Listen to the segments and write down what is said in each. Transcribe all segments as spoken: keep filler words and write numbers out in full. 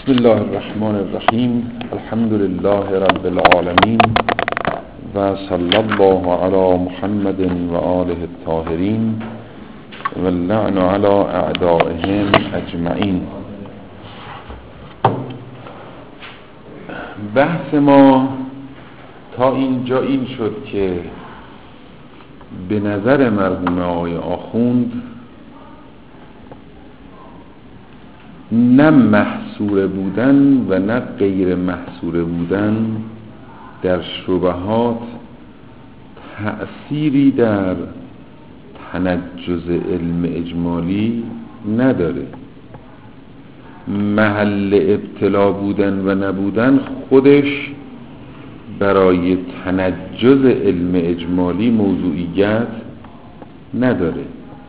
بسم الله الرحمن الرحیم. الحمد لله رب العالمین و صلی الله علی محمد و آله الطاهرین و اللعن علی اعدائهم اجمعین. بحث ما تا اینجا این شد که به نظر مرحوم آقای آخوند نه محصور بودن و نه غیر محصور بودن در شبهات تأثیری در تنجز علم اجمالی نداره. محل ابتلا بودن و نبودن خودش برای تنجز علم اجمالی موضوعیت نداره.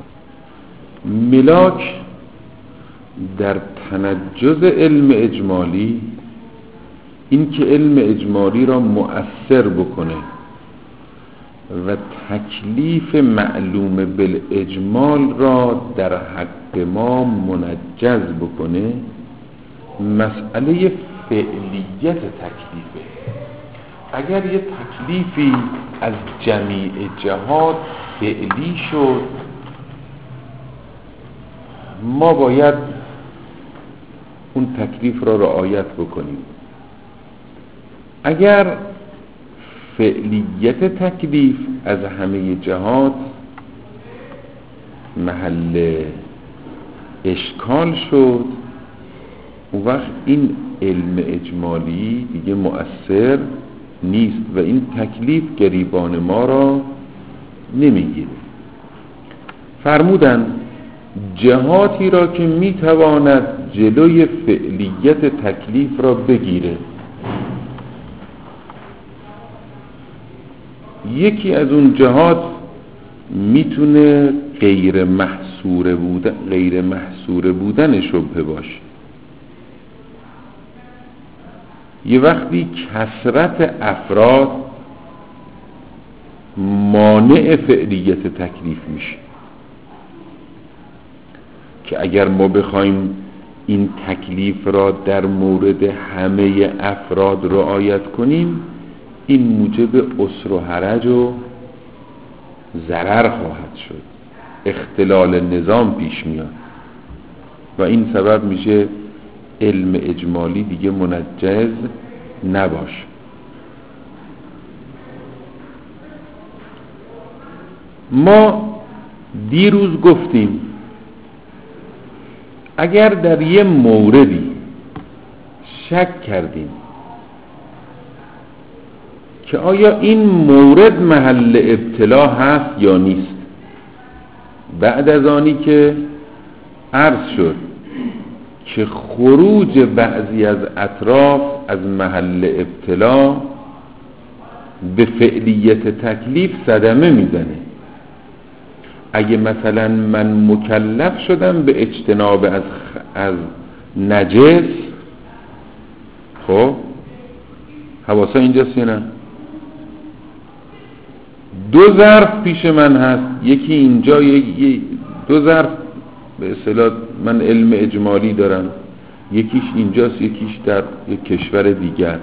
ملاک در تنجز علم اجمالی این که علم اجمالی را مؤثر بکنه و تکلیف معلوم بالاجمال را در حق ما منجز بکنه مسئله فعلیت تکلیفه. اگر یه تکلیفی از جمیع جهات فعلی شد ما باید اون تکلیف را رعایت بکنیم. اگر فعلیت تکلیف از همه جهات محل اشکال شد اون وقت این علم اجمالی دیگه مؤثر نیست و این تکلیف گریبان ما را نمیگیره. فرمودن جهاتی را که میتواند جلوی فعلیت تکلیف را بگیره، یکی از اون جهات میتونه غیر محصور بودن غیر محصور بودن شبهه باشه. یه وقتی کثرت افراد مانع فعلیت تکلیف میشه که اگر ما بخوایم این تکلیف را در مورد همه افراد رعایت کنیم این موجب عسر و حرج و ضرر خواهد شد، اختلال نظام پیش میاد و این سبب میشه علم اجمالی دیگه منجز نباشه. ما دیروز گفتیم اگر در یه موردی شک کردیم که آیا این مورد محل ابتلا هست یا نیست، بعد از آنی که عرض شد که خروج بعضی از اطراف از محل ابتلا به فعلیت تکلیف صدمه میزنه. اگه مثلا من مکلف شدم به اجتناب از, خ... از نجس، خب حواسا اینجاست یا نه؟ دو ظرف پیش من هست، یکی اینجا یکی دو ظرف به اصطلاح من علم اجمالی دارم، یکیش اینجاست یکیش در یک کشور دیگر.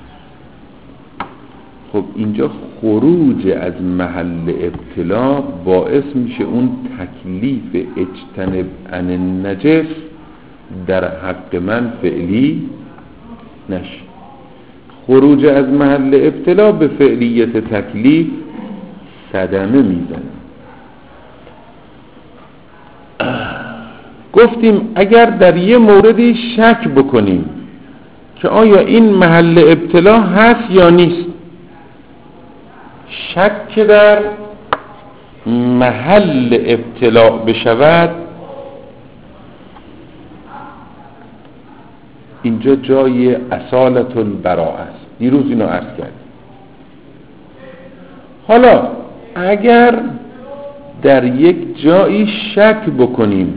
خب اینجا خروج از محل ابتلا باعث میشه اون تکلیف اجتنب عن النجس در حق من فعلی نشه. خروج از محل ابتلا به فعلیت تکلیف صدمه میزنه. گفتیم اگر در یه موردی شک بکنیم که آیا این محل ابتلا هست یا نیست، شک در محل ابتلا بشود اینجا جای اصالت البراء است. دیروز اینو عرض کردیم. حالا اگر در یک جایی شک بکنیم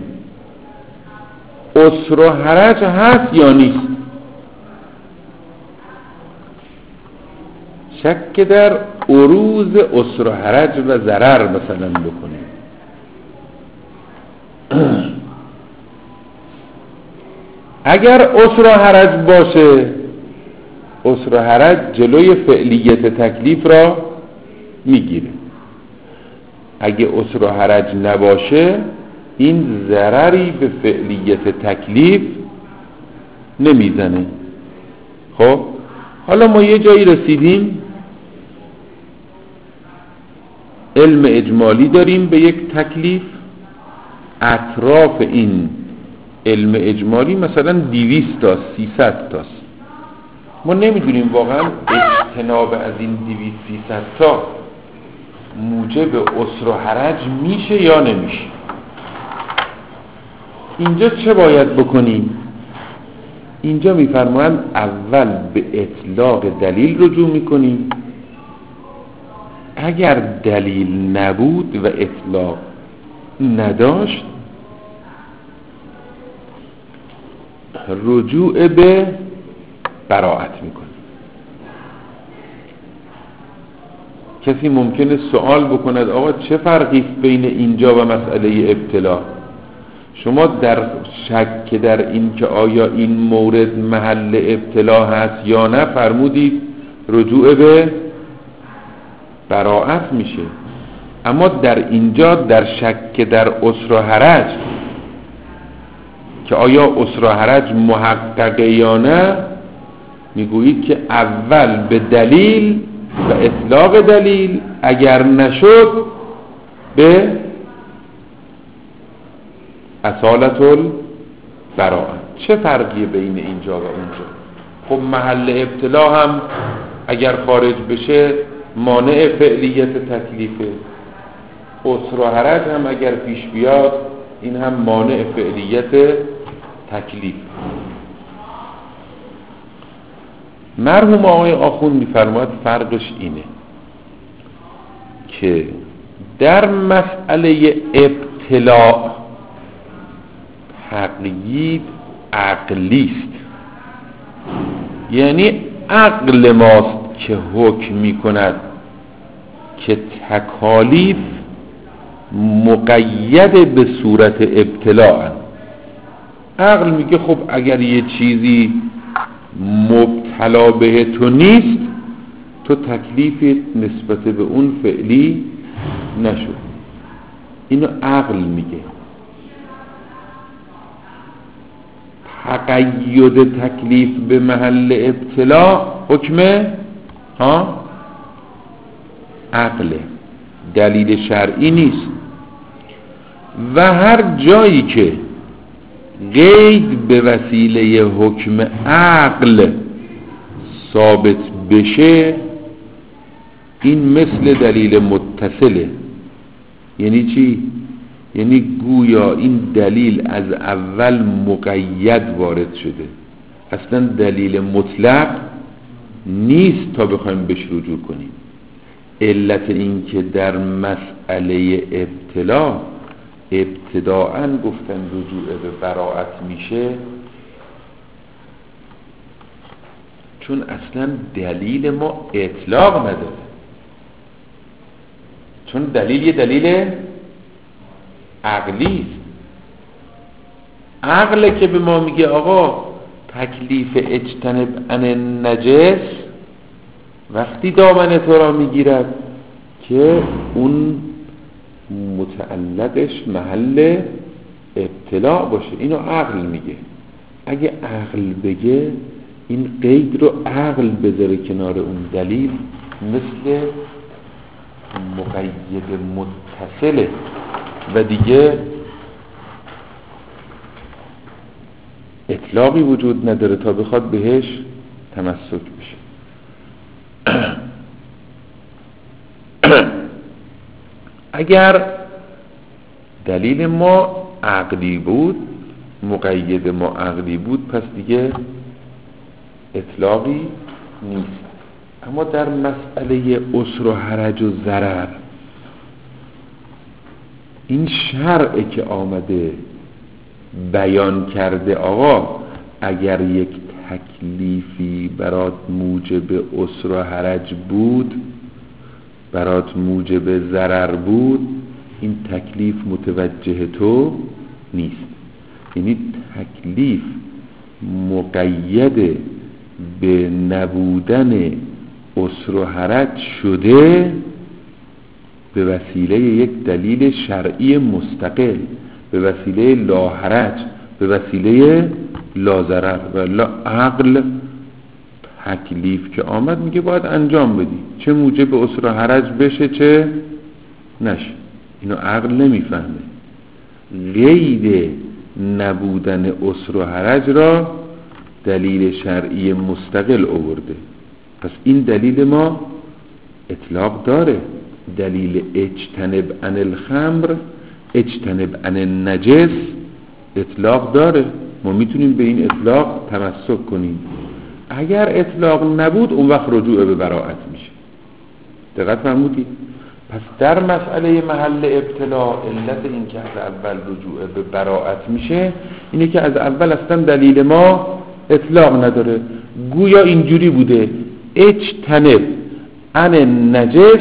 عسر و حرج هست یا نیست، شک در عروض عسر و حرج و ضرر مثلا بکنیم، اگر عسر و حرج باشه، عسر و حرج جلوی فعلیت تکلیف را میگیره. اگه عسر و حرج نباشه این ضرری به فعلیت تکلیف نمیزنه. خب حالا ما یه جایی رسیدیم، علم اجمالی داریم به یک تکلیف، اطراف این علم اجمالی مثلا دویست تا سیصد تاست، ما نمیدونیم واقعا اجتناب از این دویست سیصد تا موجب عسر و حرج میشه یا نمیشه. اینجا چه باید بکنیم؟ اینجا میفرمایند اول به اطلاق دلیل رجوع میکنیم، اگر دلیل نبود و اطلاق نداشت رجوع به براءت میکنیم. کسی ممکنه سوال بکند آقا چه فرقی بین اینجا و مسئله ابتلا؟ شما در شک در این که آیا این مورد محل ابتلا هست یا نه فرمودید رجوع به براءت میشه، اما در اینجا در شک در عسر و حرج که آیا عسر و حرج محققه یا نه میگویید که اول به دلیل و اطلاق دلیل، اگر نشد به اصالت البراءت. چه فرقی بین اینجا و اونجا؟ خب محل ابتلا هم اگر خارج بشه مانع فعلیت تکلیفه، عسر و حرج هم اگر پیش بیاد این هم مانع فعلیت تکلیف. مرحوم آقای آخوند میفرماید فرقش اینه که در مسئله ابتلا تقیید عقلی است، یعنی عقل ماست که حکم میکند که تکالیف مقید به صورت ابتلاء. عقل میگه خب اگر یه چیزی مبتلا به تو نیست تو تکلیفت نسبت به اون فعلی نشد. اینو عقل میگه. تقید تکلیف به محل ابتلا حکم ها عقله، دلیل شرعی نیست. و هر جایی که قید به وسیله حکم عقل ثابت بشه این مثل دلیل متصله. یعنی چی؟ یعنی گویا این دلیل از اول مقید وارد شده، اصلا دلیل مطلق نیست تا بخوایم بهش رجوع کنیم. علت این که در مسئله ابتلا ابتداءً گفتن رجوع به براءت میشه چون اصلا دلیل ما اطلاق نداره، چون دلیل یه دلیل عقلی است. عقل که به ما میگه آقا تکلیف اجتنب عن النجس وقتی دامن تو را میگیرد که اون متعلقش محل ابتلاع باشه. اینو عقل میگه. اگه عقل بگه این قید رو عقل بذاره کنار اون دلیل مثل مقید متصله و دیگه اطلاقی وجود نداره تا بخواد بهش تمسک بشه. اگر دلیل ما عقلی بود، مقید ما عقلی بود، پس دیگه اطلاقی نیست. اما در مسئله عسر و حرج و ضرر این شرع که آمده بیان کرده آقا اگر یک تکلیفی برات موجب عسر و حرج بود، برات موجب ضرر بود، این تکلیف متوجه تو نیست. یعنی تکلیف مقید به نبودن عسر و حرج شده به وسیله یک دلیل شرعی مستقل، به وسیله لا حرج، به وسیله لا ضرر. و لا عقل تکلیف که آمد میگه باید انجام بدی، چه موجب عسر و حرج بشه چه نشه. اینو عقل نمیفهمه. غیر نبودن عسر و حرج را دلیل شرعی مستقل آورده. پس این دلیل ما اطلاق داره. دلیل اجتنب عن الخمر، اجتنب عن النجس اطلاق داره. ما میتونیم به این اطلاق تمسک کنیم. اگر اطلاق نبود اون وقت رجوع به براءت میشه. دقت فرمودید؟ پس در مسئله محل ابتلا علت این که از اول رجوع به براءت میشه اینه که از اول اصلا دلیل ما اطلاق نداره. گویا اینجوری بوده اجتنب عن النجس،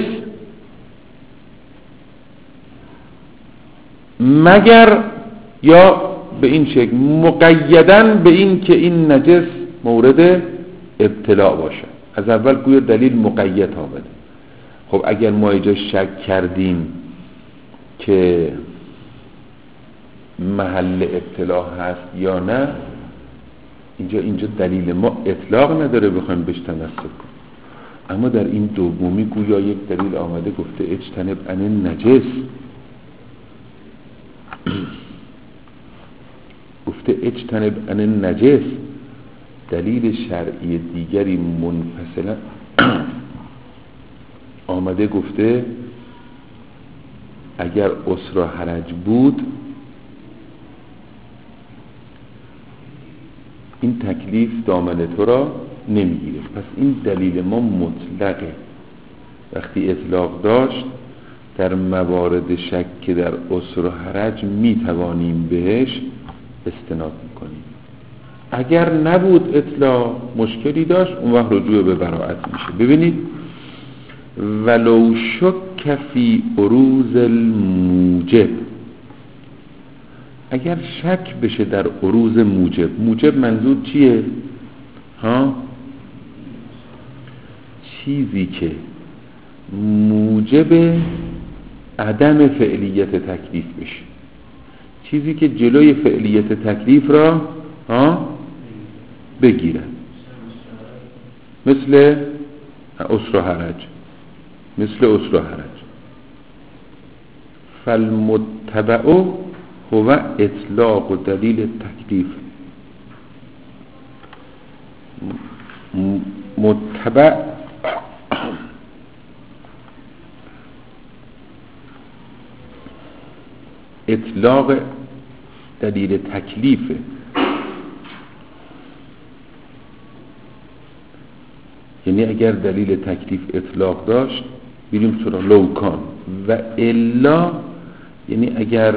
مگر یا به این شکل مقیدن به این که این نجس مورد ابتلا باشه. از اول گویا دلیل مقید آمده. خب اگر ما اینجا شک کردیم که محل ابتلا هست یا نه، اینجا اینجا دلیل ما اطلاق نداره بخوایم بهش تمسک کنیم. اما در این دومی گویا یک دلیل آمده گفته اجتنب عن النجس، گفته اجتنب عن النجس. دلیل شرعی دیگری منفصلا آمده گفته اگر عسر و حرج بود این تکلیف دامن تو را نمیگیره. پس این دلیل ما مطلقه. وقتی اطلاق داشت در موارد شک که در عسر و حرج میتوانیم بهش استناد میکنیم. اگر نبود اطلاق مشکلی داشت اون وقت رجوع به براءت میشه. ببینید ولو شک فی عروض الموجب، اگر شک بشه در عروض موجب. موجب منظور چیه؟ ها؟ چیزی که موجب عدم فعلیت تکلیف بشه، چیزی که جلوی فعلیت تکلیف را ها بگیرن، مثل عسر و حرج، مثل عسر و حرج. فالمتبع هو اطلاق دلیل تکلیف. متبع اطلاق دلیل تکلیفه. یعنی اگر دلیل تکلیف اطلاق داشت بریم سراغ لوکان و الا، یعنی اگر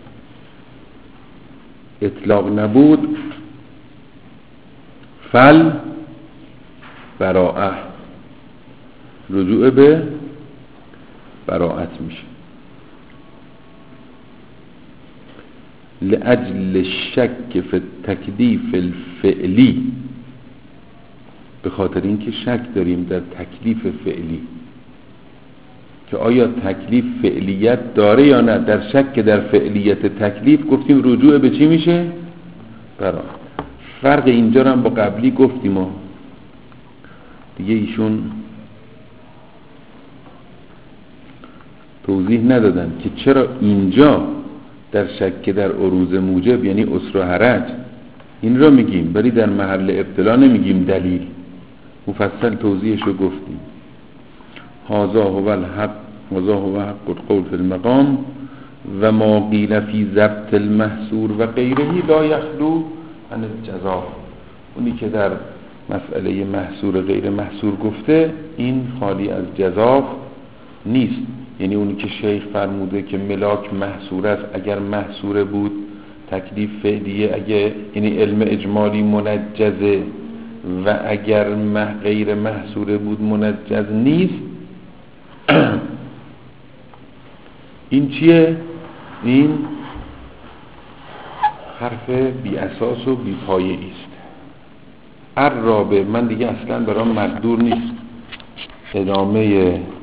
اطلاق نبود فل براءه، رجوع به براءت میشه. لأجل الشک فی التکلیف الفعلی، به خاطر اینکه شک داریم در تکلیف فعلی که آیا تکلیف فعلیت داره یا نه. در شک در فعلیت تکلیف گفتیم رجوع به چی میشه؟ براءت. فرق اینجا رو هم با قبلی گفتیم ما دیگه، ایشون توضیح ندادن که چرا اینجا در شک در عروض موجب یعنی عسر و حرج این را میگیم، ولی در محل ابتلا نمیگیم دلیل. مفصل توضیحش رو گفتیم. هذا هو الحق هذا هو حق القول فی المقام و ما قیل فی ضبط المحصور و غیره لا یخلو عن الجزا. اونی که در مسئله محصور غیر محصور گفته این خالی از جزا نیست. یعنی اونی که شیخ فرموده که ملاک محصور است، اگر محصور بود تکلیف فعلیه، اگه یعنی علم اجمالی منجزه و اگر مح غیر محصور بود منجز نیست. این چیه؟ این حرف بی اساس و بی پایه است. الرابع، من دیگه اصلا برام مقدور نیست ادامه